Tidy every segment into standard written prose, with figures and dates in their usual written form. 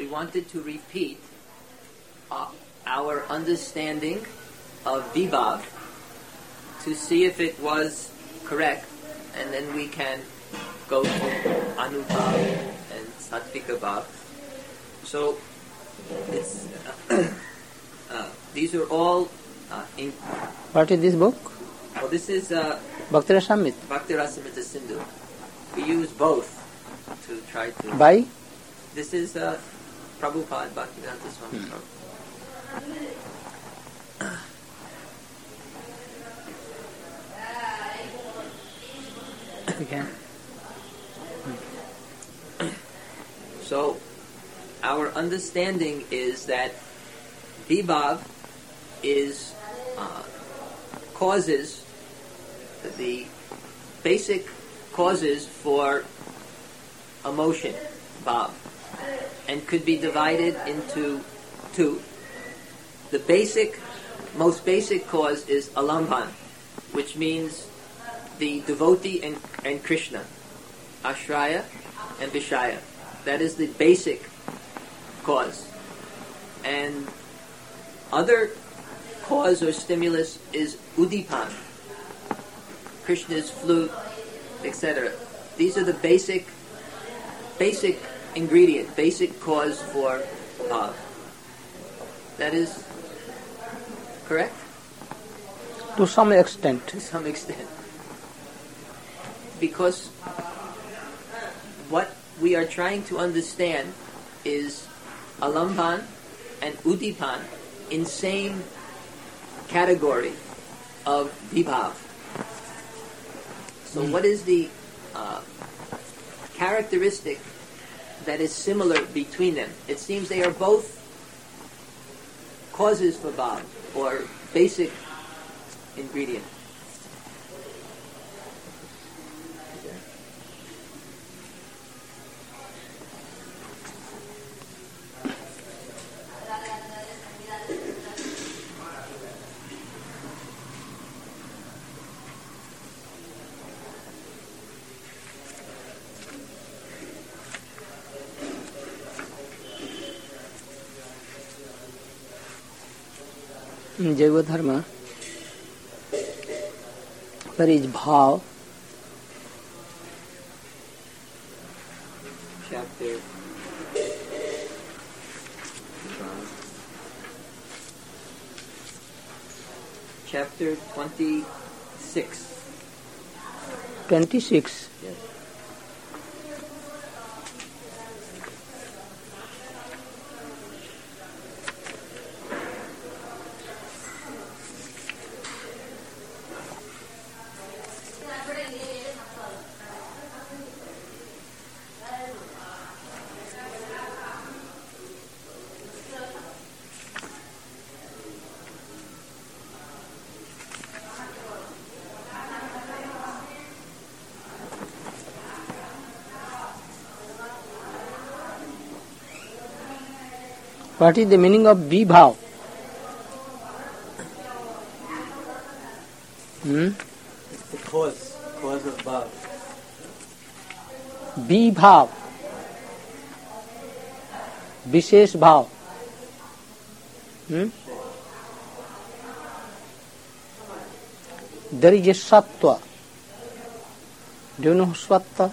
we wanted to repeat our understanding of Vibhav to see if it was correct, and then we can go to Anubhav and Sattvika Bhav. So it's these are all in. What is this book? Well, this is Bhakti Rasamrita. Bhakti Rasamrita Sindhu. We use both to try to. By? This is Prabhupada Bhaktivedanta Swami Prabhupada. Okay. So, our understanding is that Vibhav is causes, the basic causes for emotion, Bhav, and could be divided into two. The most basic cause is Alambhan, which means the devotee and Krishna, Ashraya and Vishaya. That is the basic cause. And other cause or stimulus is Udipan, Krishna's flute, etc. These are the basic ingredient, basic cause for Bhav. That is correct? To some extent. To some extent. Because what we are trying to understand is Alambhan and Udipan in same category of Vibhav. So what is the characteristic that is similar between them? It seems they are both causes for Bhav, or basic ingredient. Jaiva Dharma, where is Bhav? Chapter 26. 26. Yes. What is the meaning of Vibhav? It's the cause of Bhav. Vibhav, Vishesh Bhav. There is a Sattva. Do you know Sattva?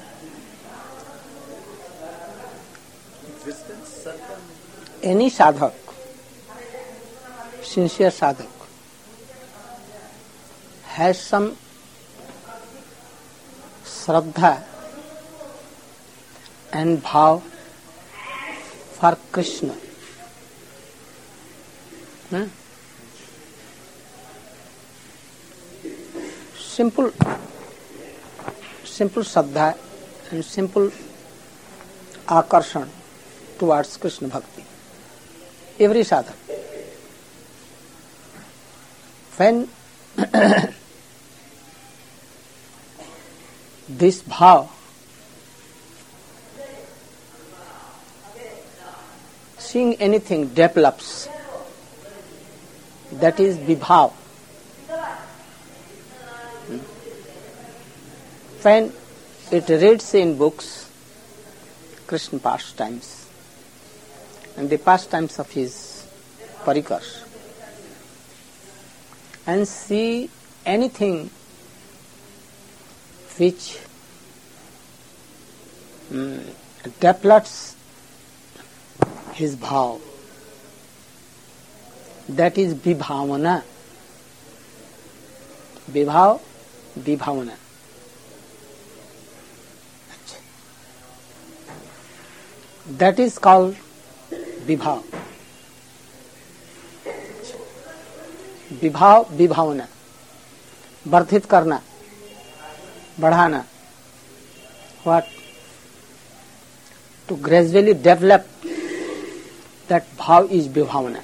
Existence, Sattva? Any sadhak, sincere sadhak, has some Shraddha and Bhav for Krishna. Simple Shraddha and simple akarshan towards Krishna Bhakti. Every sadhak. When this bhav, seeing anything develops, that is vibhav. When it reads in books Krishna pastimes, and the pastimes of his parikars, and see anything which depletes his bhav, that is vibhavana. Vibhav, vibhavana. That is called vibhav. विभाव विभावना, वर्धित करना, बढ़ाना. What? To gradually develop that bhav is vibhavana.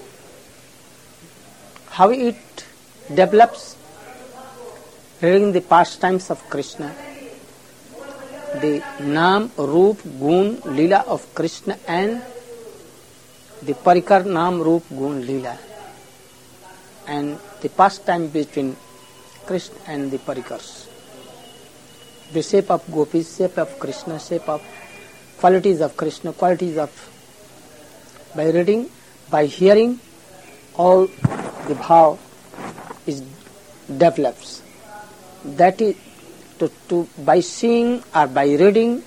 How it develops? Reading the pastimes of Krishna, the Naam, Roop, Gun, Leela of Krishna, and the Parikar Naam, Roop, Gun, Leela, and the pastime between Krishna and the Parikars. The shape of gopis, shape of Krishna, shape of qualities of Krishna, qualities of... By reading, by hearing, all the bhav is develops. That is to by seeing or by reading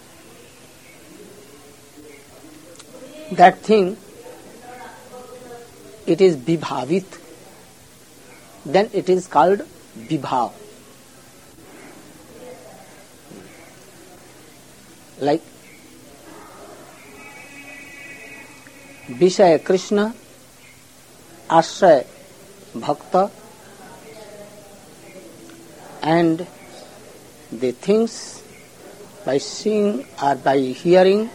that thing, it is vibhavit. Then it is called vibhav. Like Vishaya Krishna, Ashraya Bhakta, and the things by seeing or by hearing,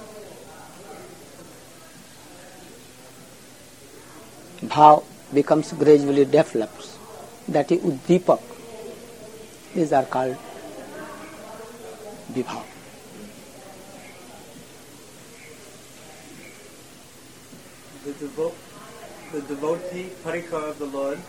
bhav becomes gradually develops. That is uddipak. These are called vibhav. The devotee, parikar of the Lord,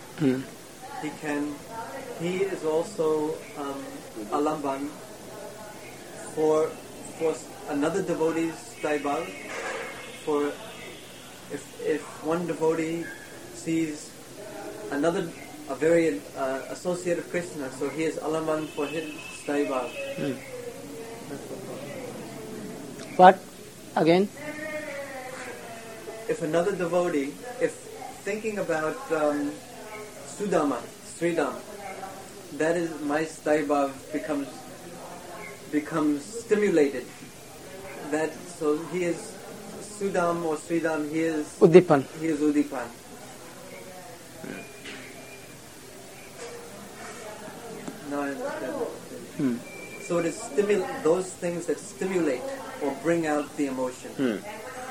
he is also alamban for another devotee's daibal. For if one devotee sees a very associate of Krishna, so he is alamban for his daibal. What? Again? If another devotee, if thinking about Sudama, Sridham, that is my Staibhav becomes stimulated. That so he is Sudam or Sridham, he is Udipan. He is Udipan. Now I understand. So it is those things that stimulate or bring out the emotion.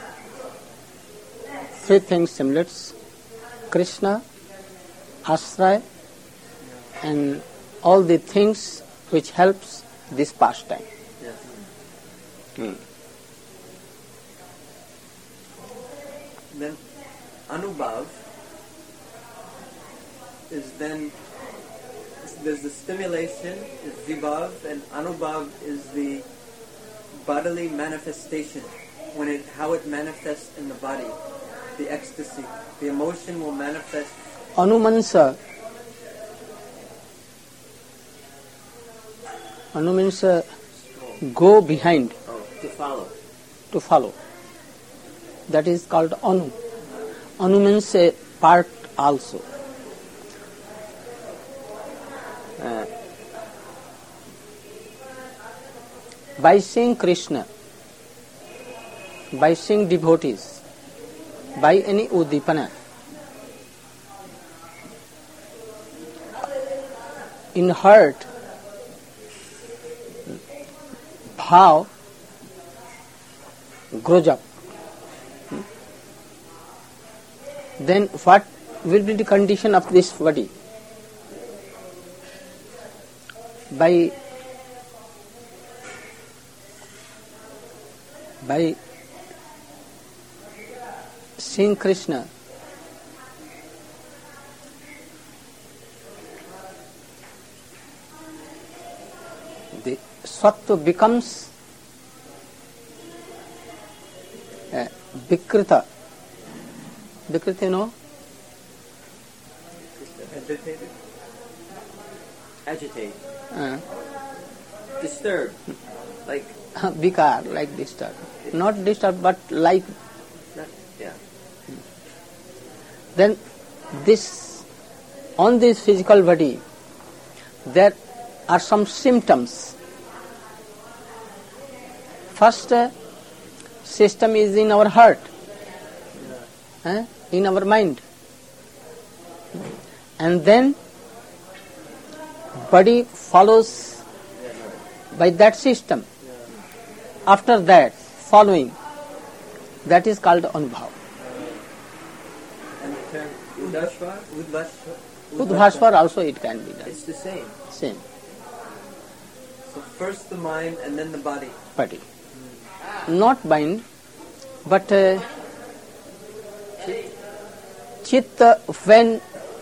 Three things stimulates: Krishna, Ashraya, and all the things which helps this pastime. Yes. Then Anubhav is there's the stimulation, is Vibhav, and Anubhav is the bodily manifestation, how it manifests in the body, the ecstasy, the emotion will manifest. Anumansa go behind. To follow. That is called anu. Anu means a part also. By seeing Krishna, by seeing devotees, by any udipana, in heart, bhav grows up. Then what will be the condition of this body? By seeing Krishna, the sattva becomes vikrita, Vikriti, you know? Agitated? Agitate. Uh, Disturb. Like, Vikar, like disturb. Not disturb, but like. yeah. Then on this physical body, there are some symptoms. First system is in our heart, in our mind. And then body follows by that system. After that, following, that is called Anubhav. And the term Udvashva? Udvashvar also it can be done. It's the same. Same, So first the mind and then the body. body. Not mind, but chitta when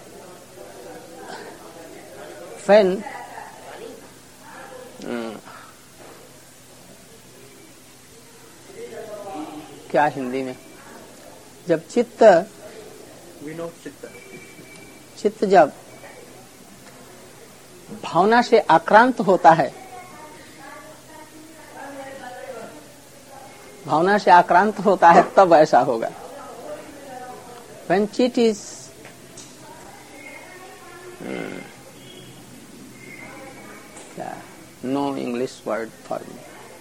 क्या हिंदी में जब चित्त We know chitta. चित्त जब भावना से आक्रांत होता है, भावना से आक्रांत होता है तब ऐसा होगा. When चित्त is no English word for me.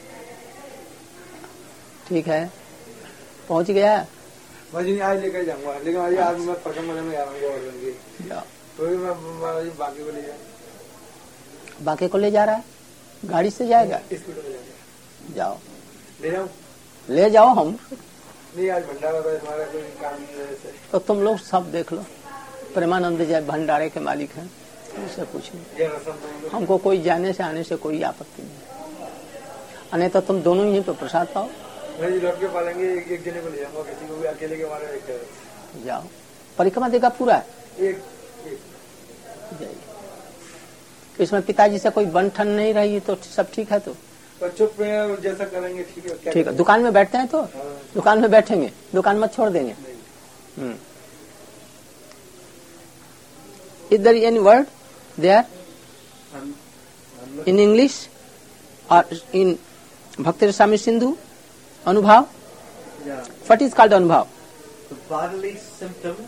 ठीक है, पहुंच गया. मैं आज लेकर जाऊंगा, लेकिन आज मैं पसंद मजे में आ रहा हूँ. जाओ. तो भी मैं बाकी को ले जाऊँ. बाकी को ले जा रहा है, गाड़ी से जाएगा. स्कूटर में जाएगा. जाओ, ले जाऊँ. ले जाओ. हम नहीं, आज भंडारा था, हमारा कोई काम नहीं है ऐसे. तो तुम लोग सब देख लो. प्रेमानंद जय भंडारे के मालिक हैं, उनसे पूछो. ये रसम तो हमको कोई जाने से आने से कोई आपत्ति नहीं. नहीं तो तुम दोनों ही पे प्रसाद पाओ. मैं जी लौट के पालेंगे. एक जने को ले जाऊंगा, किसी को भी अकेले के मारे एक जाओ. परिक्रमा देगा पूरा. एक जाइए. इसमें पिताजी से कोई बंधन नहीं रही तो सब ठीक है. तो बच्चों पे जैसा करेंगे ठीक है. ठीक है. दुकान में बैठते हैं तो दुकान में बैठेंगे, दुकान मत छोड़ देंगे. Is there any word there I'm in English or in Bhakti Rasamrita Sindhu? Anubhav? Yeah. What is called Anubhav? The bodily symptoms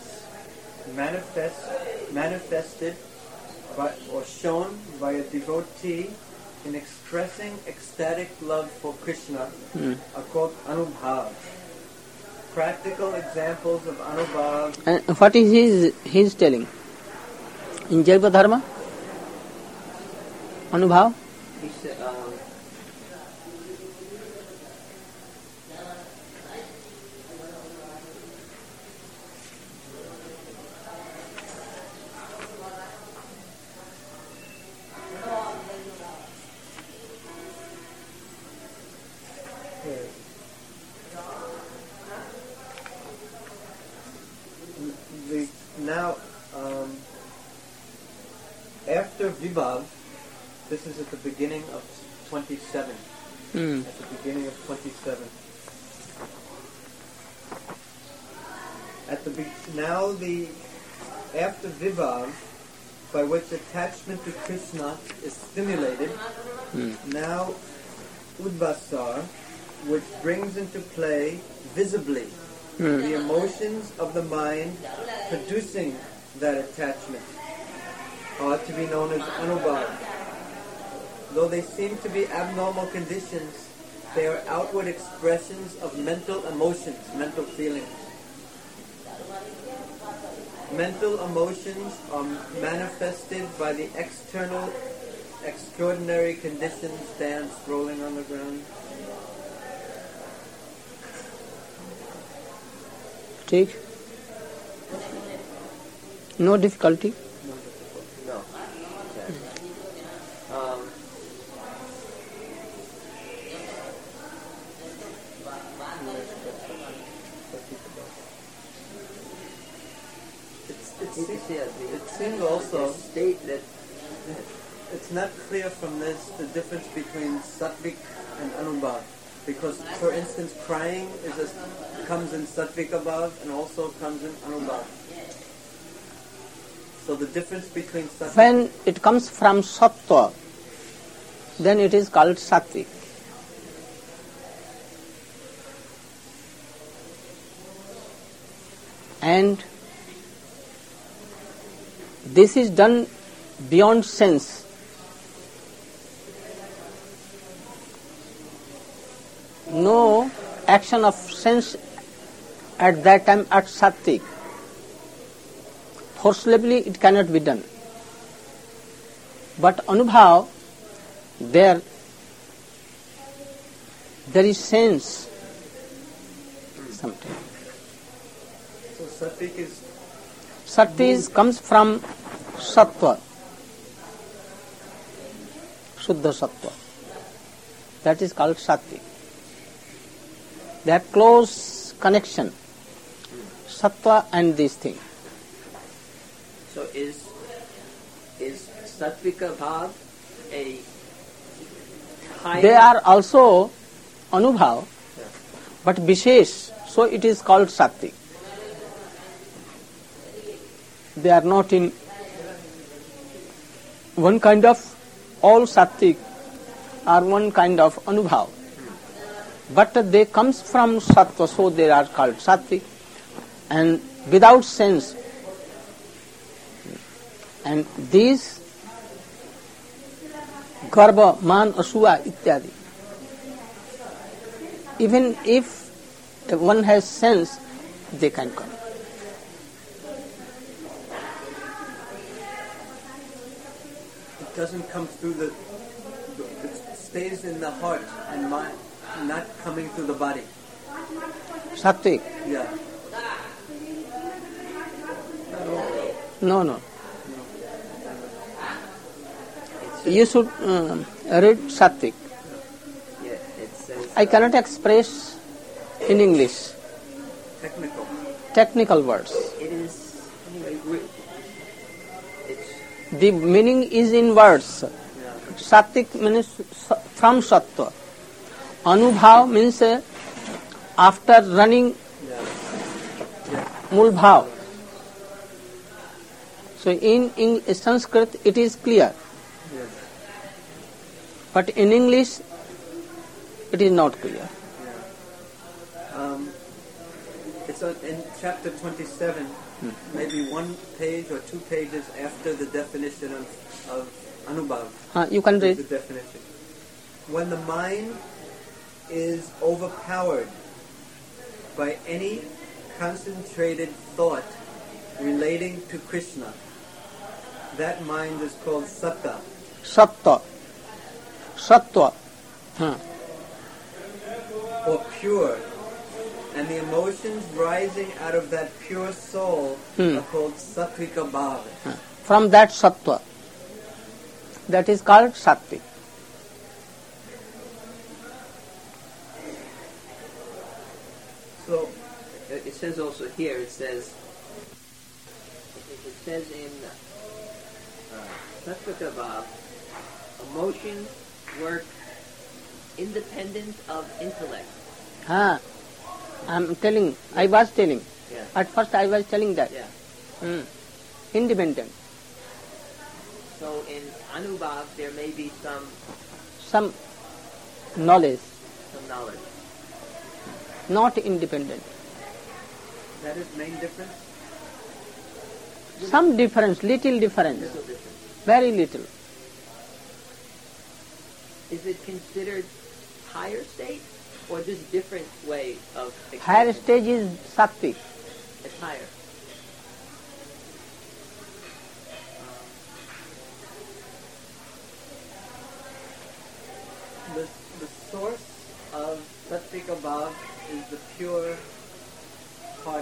manifested by, or shown by a devotee in expressing ecstatic love for Krishna are called Anubhav. Practical examples of Anubhav. And what is he telling? In Jaiva Dharma? Anubhav? He said, Now, after Vibhav, this is at the beginning of 27. At the beginning of 27. After Vibhav, by which attachment to Krishna is stimulated, now Udvasar, which brings into play visibly the emotions of the mind producing that attachment, are to be known as Anubhav. Though they seem to be abnormal conditions, they are outward expressions of mental emotions, mental feelings. Mental emotions are manifested by the external, extraordinary conditions, dance, rolling on the ground. ठीक. No difficulty. no. It seems also state that it's not clear from this the difference between Sattvic and Anubhav. Because, for instance, crying comes in Sattvika Bhav and also comes in Anubhav. So the difference between Sattvika... When it comes from Sattva, then it is called Sattvic. And this is done beyond sense. No action of sense at that time at Sattvic. Forcibly it cannot be done. But Anubhav, there is sense sometimes. So Sattvik is... Sattva comes from Sattva, Shuddha Sattva. That is called Sattvic. They have close connection, Sattva and this thing. So is Sattvika Bhav a higher... They are also Anubhav, but Vishesh, so it is called Sattvic. They are not in one kind of all Sattvic or one kind of Anubhav. But they comes from Sattva, so they are called Sattvic. And without sense, and these Garbha, Man, Asuya, ityadi, even if one has sense, they can come. It doesn't come through it stays in the heart and mind, not coming through the body. Sattvic? Yeah. No. You should read Sattvic. Yeah, it says... I cannot express in English. Technical words. It is... It's... The meaning is in words. Sattvic means from Sattva. Anubhav means after running Mulbhav. So in Sanskrit it is clear. But in English it is not clear. It's in chapter 27, maybe 1 page or 2 pages after the definition of Anubhav. You can read. The definition. When the mind is overpowered by any concentrated thought relating to Krishna, that mind is called Satta. Sattva. Or pure. And the emotions rising out of that pure soul are called Sattvika Bhav. From that Sattva. That is called Sattvic. So it says also here, it says in Sattvika Bhav, emotions work independent of intellect. I was telling. Yeah. At first I was telling that. Yeah. Independent. So in Anubhav there may be Some knowledge. some knowledge. Not independent. that is main difference. Some difference, little difference. Little difference. Very little. Is it considered higher state or just different way of Higher expression? stage is Sattvic. It's higher. The source of Sattvika Bhav is the pure heart,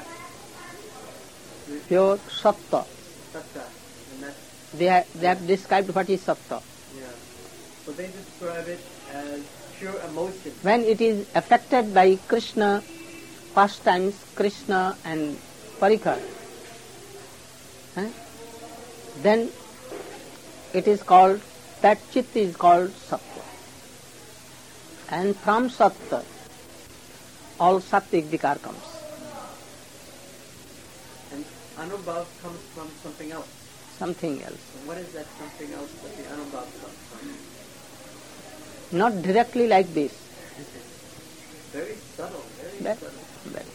Pure Sattva. Satta, and that's They have described what is Sattva. yeah. So they describe it as pure emotion. When it is affected by Krishna, pastimes, Krishna and Parikar, then it is called, that Chit is called Sattva. And from Sattva, all sattvic vikar comes. And Anubhav comes from something else. Something else. And what is that something else that the Anubhav comes from? Not directly like this. Very subtle, very That- subtle. that-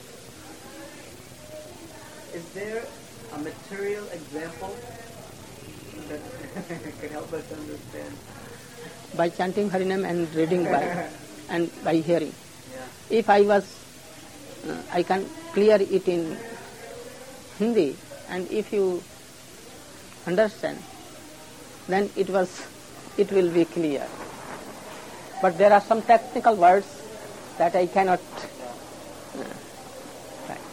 Is there a material example that could help us understand? By chanting Harinam and reading by and by hearing. Yeah. If I can clear it in Hindi, and if you understand, then it will be clear. But there are some technical words that I cannot. Right.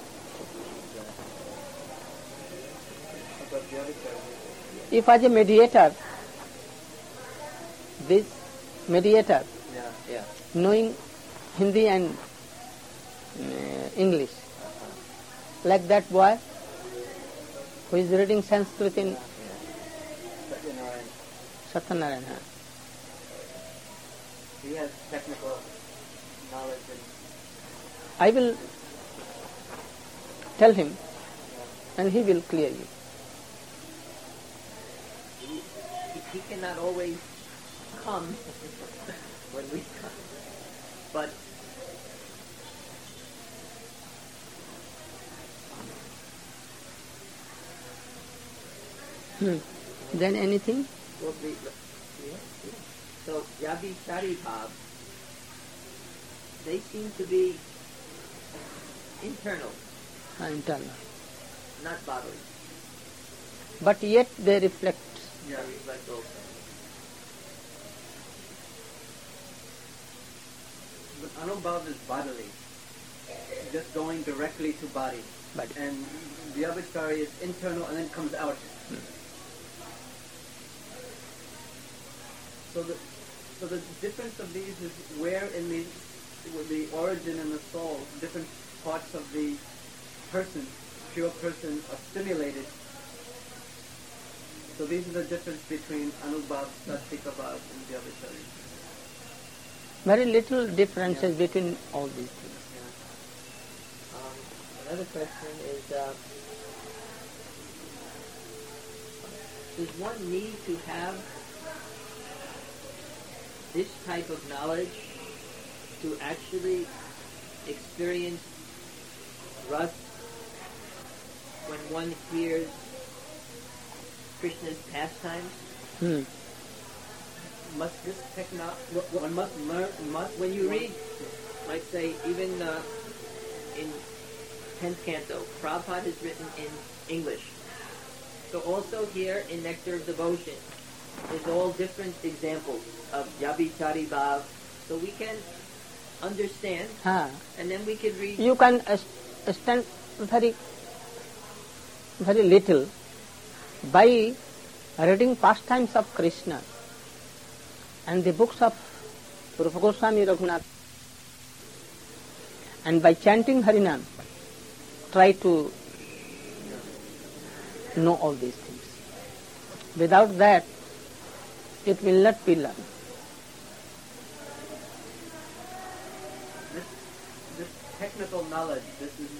But the other side, If as a mediator, this mediator, yeah. knowing Hindi and English, like that boy who is reading Sanskrit in Satyanarayan, Satyanarayana. he has technical knowledge and I will tell him and he will clear you. He cannot always come when we come, but Then anything? well, so Yabi Shari Bhav, they seem to be internal, Internal. not bodily. But yet they reflect. yeah. They reflect also. But Anubhav is bodily, just going directly to body. Body. And Vyabhichari is internal and then comes out. So the difference of these is where in the origin and the soul, different parts of the person, pure person, are stimulated. So these are the difference between Anubhav, Sattvika Bhav, and Vyabhichari. Very little differences between all these things. Another question is, does one need to have this type of knowledge to actually experience ras when one hears Krishna's pastimes? Must this one must learn, When you read, like say, even in 10th canto, Prabhupada has written in English. So also here in Nectar of Devotion, there's all different examples of Yabhichari Bhav, so we can understand, and then we can read. You can understand very, very little by reading pastimes of Krishna and the books of Rupa Goswami Raghunath, and by chanting Harinam, try to know all these things. Without that, it will not be learned. this technical knowledge. This is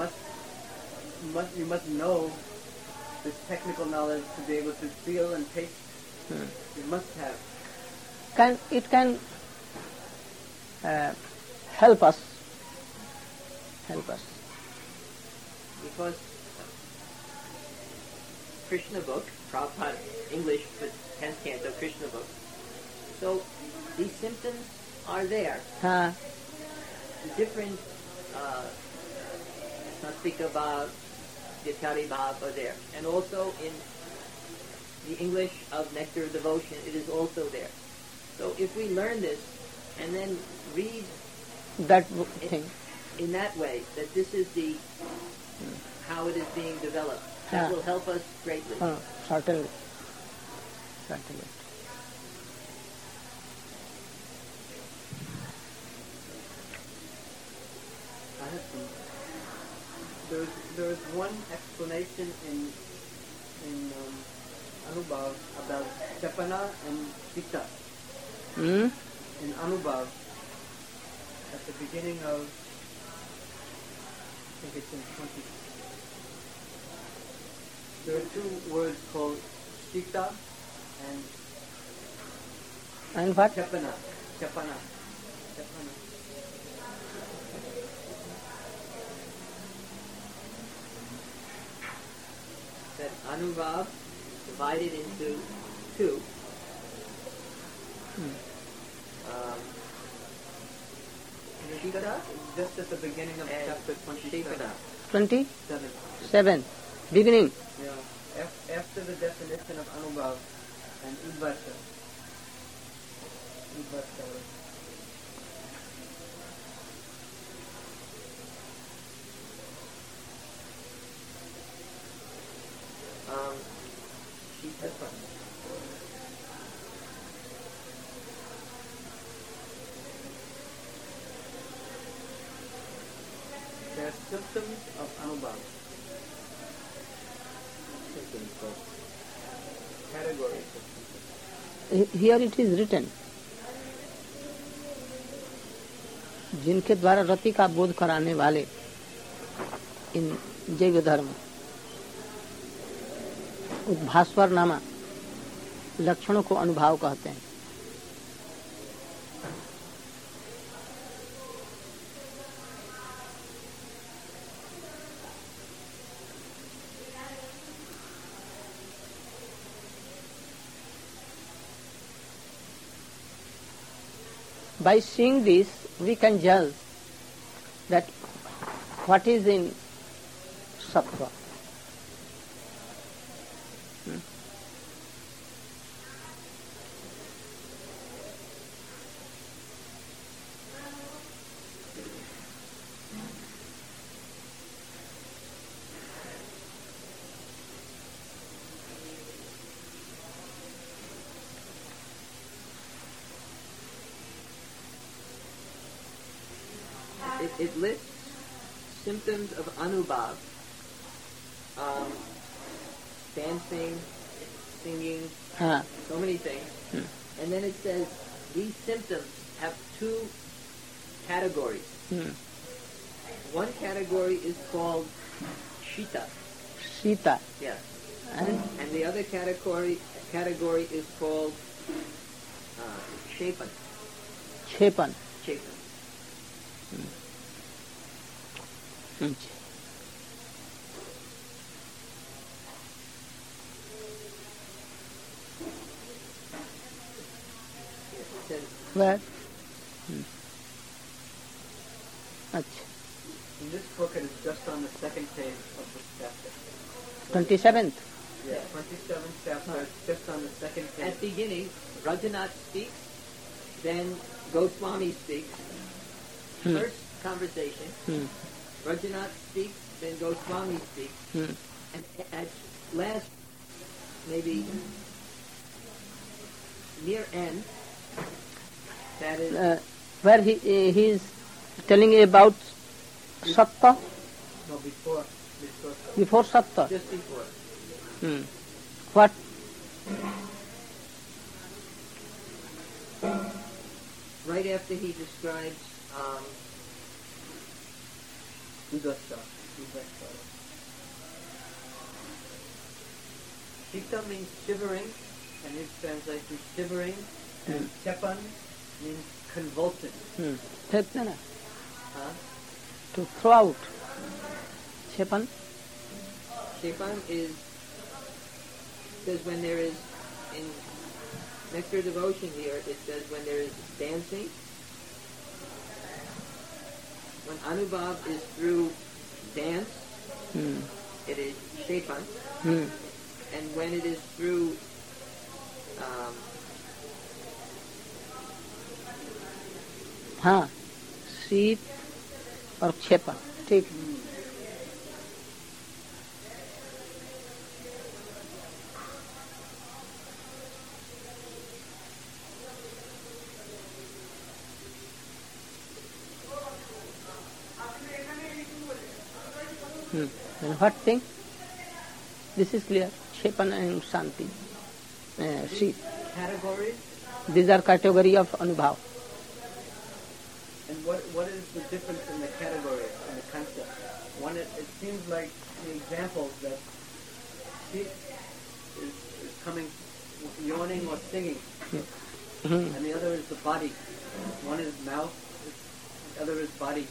you must know this technical knowledge to be able to feel and taste. You must have. It can help us. Because Krishna book, Prabhupada English for 10th canto Krishna book. So these symptoms are there. The different Sattvika Bhav, Yachari Bhav are there. And also in the English of Nectar of Devotion, it is also there. So if we learn this and then read That thing. in that way, that this is the how it is being developed, that will help us greatly. Certainly. I have some. There is one explanation in Anubhav about Chapana and Sita. In Anubhav, at the beginning of think it's in 20. There are two words called Shita and what? Chepana. Chepana. Chepana. That Anubhav divided into two. Shikara Just at the beginning of and chapter 27. Shekara. 27. Beginning. Yeah. After the definition of Anubhav and Udvasha. Shikara. There are symptoms of Anubhav. Categories of symptoms. Here it is written, जिनके द्वारा रति का बोध कराने वाले इन जैव धर्म उद्भास्वर नामा लक्षणों को अनुभाव कहते हैं। By seeing this, we can judge that what is in sattva. It lists symptoms of Anubhav, dancing, singing, so many things. And then it says these symptoms have two categories. One category is called Shita. Sita. Yes. And the other category is called Shepan. Chepan. Shepan. Where? In this book, it is just on the second page of this chapter. 27th. Yeah, 27th chapter, it's just on the second page. At the beginning, Rajanath speaks, then Goswami speaks. First conversation, Rajanath speaks, then Goswami speaks. And at last, maybe near end, that is... where he is telling about sattva? No, before. Before sattva. Just before. What? Right after he describes Udvasha. Shita means shivering, and his translation shivering, and Chepan means convulsion. To throw out. Chepan? Shepan says when there is, in Nectar Devotion here, it says when there is dancing, when Anubhav is through dance, it is Shepan, and when it is through शीत और क्षेपण, ठीक। And what thing? This is clear. Kshepan and Shanti. Sheet. Categories? These are category of Anubhav. And what is the difference in the categories and the concept? One it seems like the examples that speech is coming, yawning or singing, and the other is the body. One is mouth, the other is body.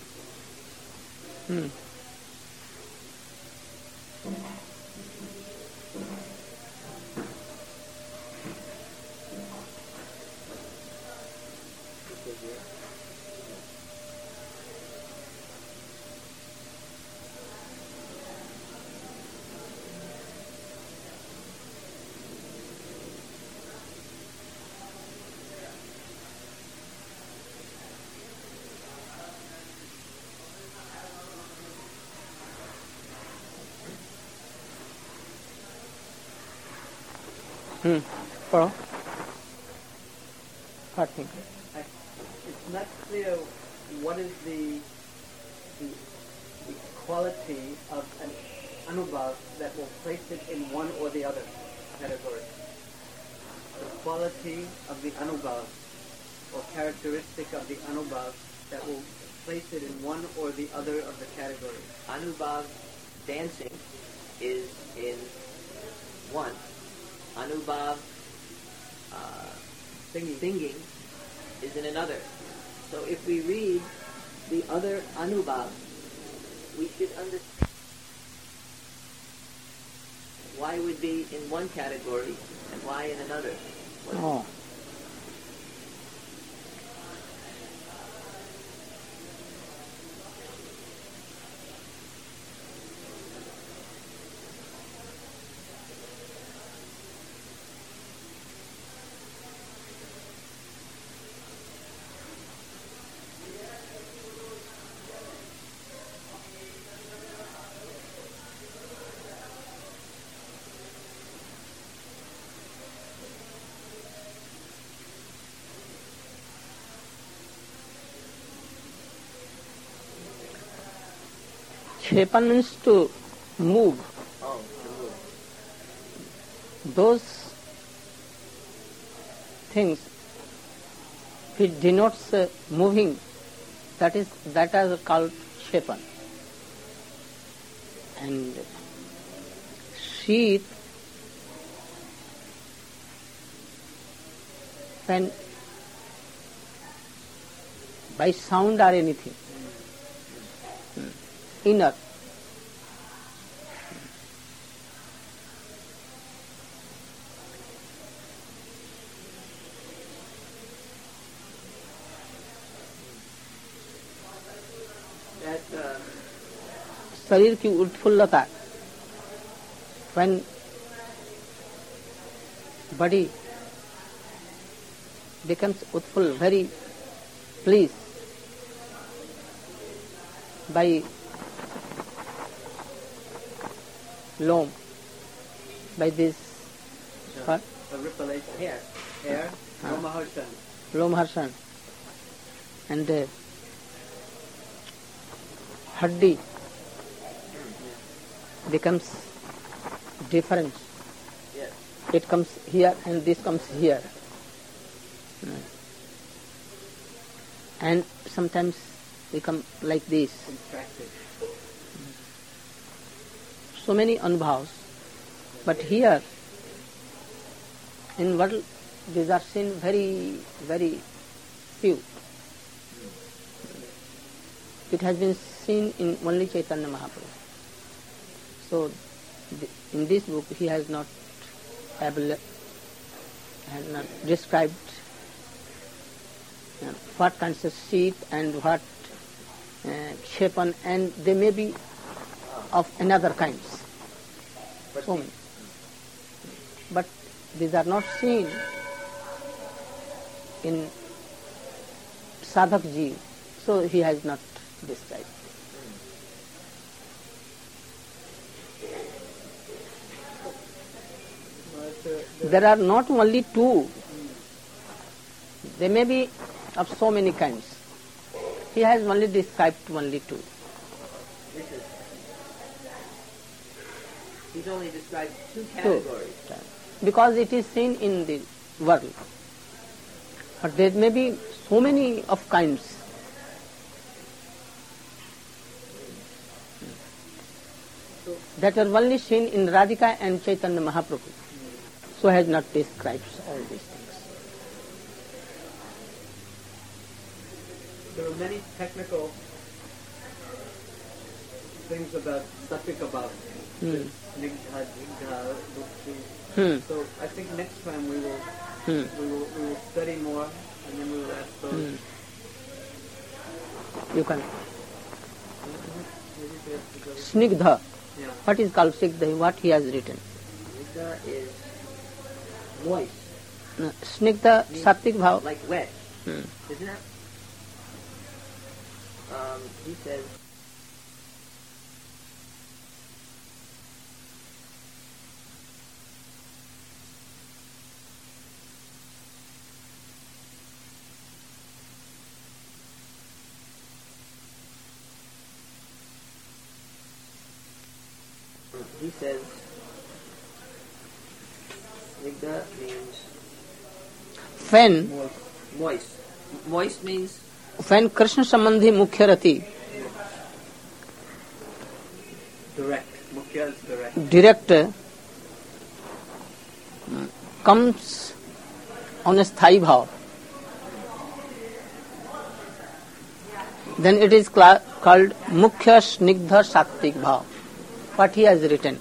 पढ़ो Karthik. It's not clear what is the quality of an anubhav that will place it in one or the other category. The quality of the anubhav or characteristic of the anubhav that will place it in one or the other of the categories. Anubhav dancing is in one. Anubhav singing is in another. So if we read the other Anubhav, we should understand why it would be in one category and why in another. Oh. Kshepan means to move. Oh, to move. Those things which denotes moving, that is called Kshepan. And sheath, when by sound or anything, inner. शरीर की उत्फुल्लता, when body becomes utful, very pleased by loam, by this what? The ripplation. Hair, Lomaharshan, and haddi becomes different. Yes. It comes here and this comes here. And sometimes become like this. Contracted. So many anubhavs. But here, in world, these are seen very, very few. It has been seen in only Chaitanya Mahaprabhu. So, in this book, he has not described what kinds of sheath and what kshepan, and they may be of another kinds. So many. But these are not seen in Sadhak Ji, so he has not described. There are not only two, there may be of so many kinds. He has only described only two. He's only described two categories. Because it is seen in the world. But there may be so many of kinds. that are only seen in Radhika and Chaitanya Mahaprabhu. So has not described all these things. There are many technical things about Satvika Bhava. Snigdha, Digdha, Bhukti. So I think next time we will study more, and then we will ask those. You can. Snigdha. Yeah. What is called Snigdha? What he has written? Snigdha is moist, Snigdha, Sattvic Bhav. like wet, isn't it? He says, Snigdha means When moist. Moist means Krishna Sambandhi Mukhya Rati Direct. Mukhya is direct. direct comes on a sthai bhav, then it is called Mukhya Snigdha Sattvic Bhav. What he has written?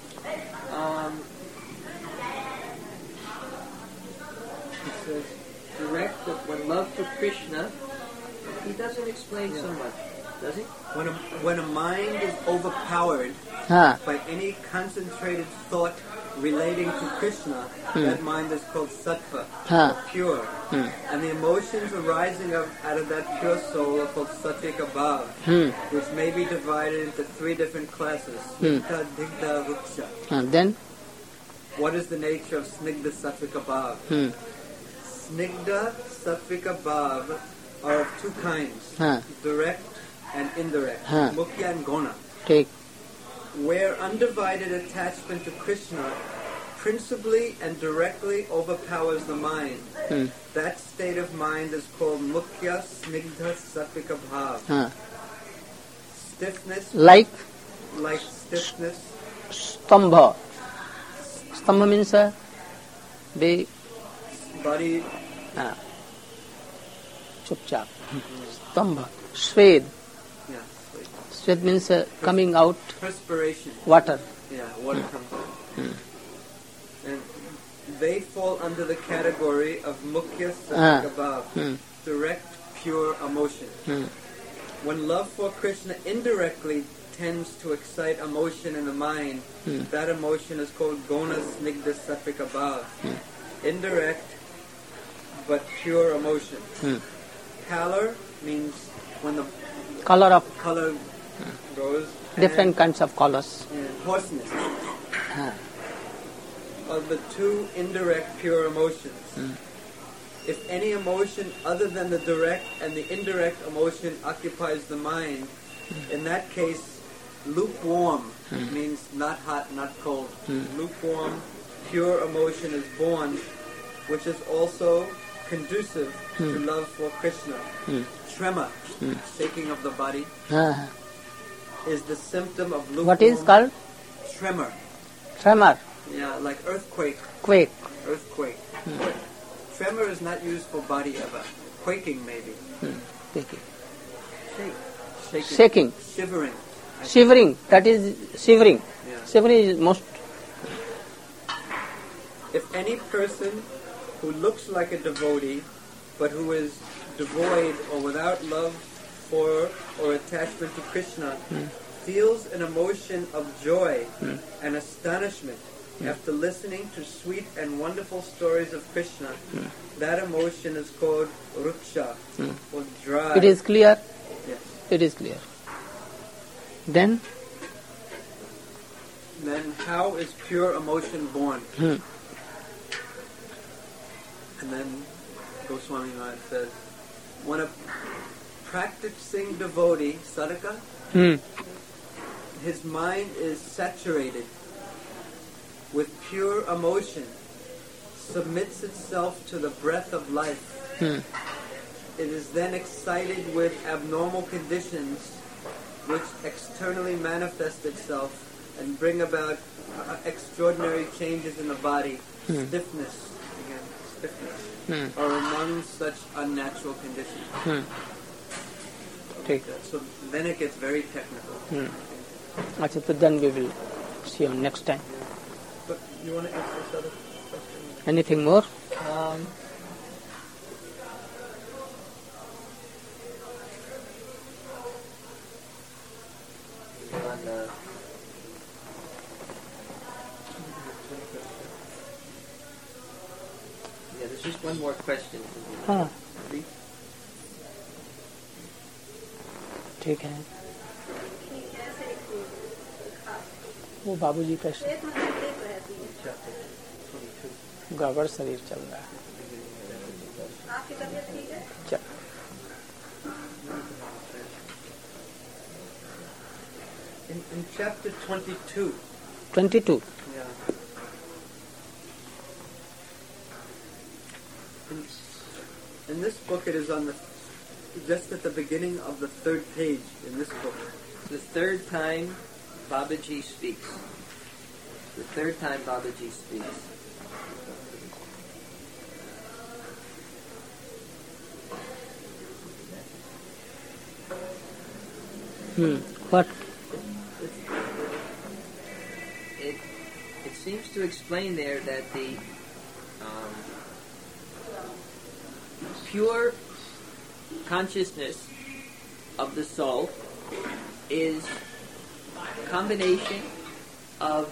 he says direct, that when love for Krishna, he doesn't explain so much, does he? When a mind is overpowered Ah, by any concentrated thought relating to Krishna, that mind is called sattva, ah, pure. And the emotions arising out of that pure soul are called sattvika bhav, which may be divided into three different classes: snigdha, digdha, ruksha. then What is the nature of snigdha sattvika bhav? Snigdha sattvika bhav are of two kinds: direct and indirect, mukhya and gona. take Where undivided attachment to Krishna principally and directly overpowers the mind, that state of mind is called mukhya snigdha sattvika bhav. Stiffness, like stiffness, stambha. Stambha means be body, chupchap. Stambha. Swed. yeah, like Swed means coming out perspiration, water. yeah, water comes out. And they fall under the category of mukhya sattvika bhav, direct, pure emotion. When love for Krishna indirectly tends to excite emotion in the mind, that emotion is called gona snigdha sattvika bhav. Indirect but pure emotion. Pallor means when the Color of color goes. different kinds of colors. And hoarseness are the two indirect pure emotions. If any emotion other than the direct and the indirect emotion occupies the mind, in that case, lukewarm means not hot, not cold. Lukewarm, pure emotion is born, which is also conducive to love for Krishna. Tremor, shaking of the body, is the symptom of lukewarm. What is called? Tremor. Tremor. Yeah, like earthquake. Quake. Earthquake. Tremor is not used for body ever. Quaking maybe. Quaking. Shaking. Shaking. Shivering. Shivering. That is shivering. Yeah. Shivering is most. If any person who looks like a devotee, but who is devoid or without love for or attachment to Krishna, feels an emotion of joy and astonishment after listening to sweet and wonderful stories of Krishna, that emotion is called ruksha, or dry. It is clear. Yes. It is clear. Then how is pure emotion born? And then Goswami Maharaj says, when a practicing devotee, sadhaka, his mind is saturated with pure emotion, submits itself to the breath of life. It is then excited with abnormal conditions which externally manifest itself and bring about extraordinary changes in the body, stiffness, or among such unnatural conditions. ठीक So then it gets very technical. अच्छा तो then we will see you next time. But you want to answer this other question? Anything more? Yeah, there's just one more question. हाँ ठीक है वो बाबूजी का गड़बड़ शरीर चल रहा है चल In chapter 22, 22 in this book it is on the just at the beginning of the third page in this book. The third time Babaji speaks. The third time Babaji speaks. What? It seems to explain there that the pure consciousness of the soul is a combination of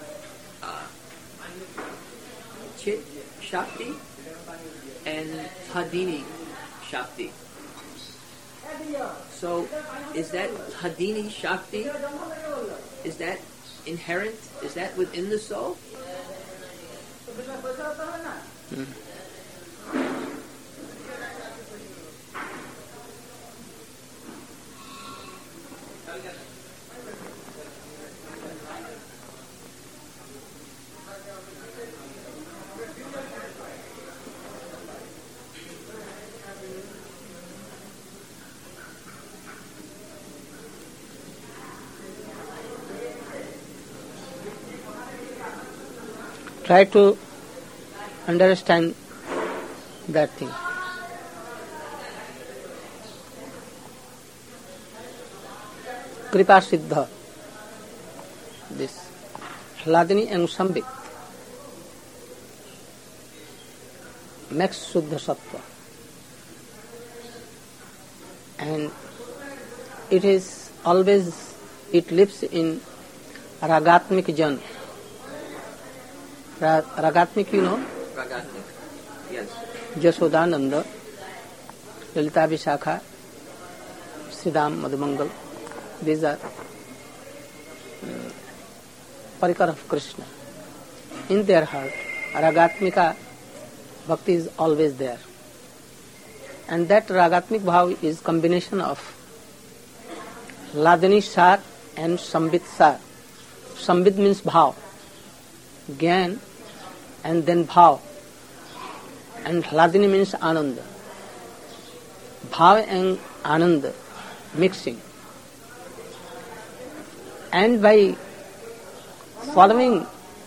Chit Shakti and Hadini Shakti. So, is that Hadini Shakti? Is that inherent? Is that within the soul? Try to understand that thing. Kripa Siddha, this Hladini and Sambit makes Suddha Sattva, and it is always, it lives in Ragatmik Jan. Ragatmik, you know? Ragatmik, yes. Jashodananda, Lalita Vishakha, Siddham, Madhumangal. These are Parikar of Krishna. In their heart, Ragatmika Bhakti is always there. And that Ragatmik Bhav is combination of Hladini Sar and Sambit Sar. Sambit means Bhav, Gyan, and then Bhav. And Hladini means Ananda. Bhav and Ananda mixing. And by following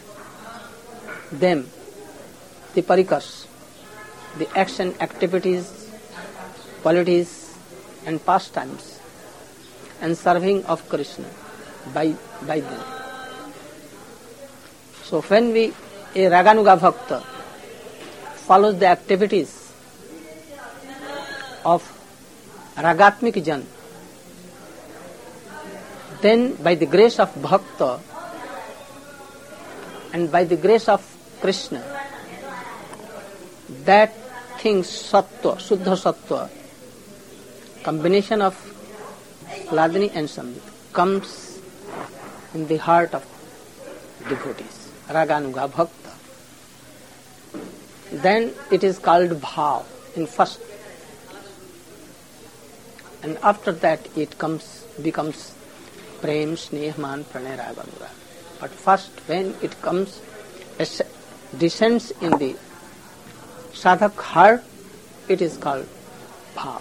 them, the parikars, the action, activities, qualities and pastimes and serving of Krishna by them. So when a Raganuga Bhakta follows the activities of Ragatmik Jan, then by the grace of Bhakta and by the grace of Krishna, that thing Sattva, Suddha Sattva, combination of Hladini and Sambit, comes in the heart of devotees, Raganuga Bhakta. Then it is called Bhav in first. And after that it becomes Prem, Sneh, Man, Pranay, Raganuga. But first when it comes, descends in the sadhak heart, it is called Bhav.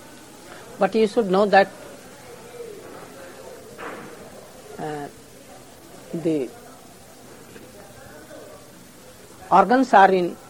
But you should know that the organs are in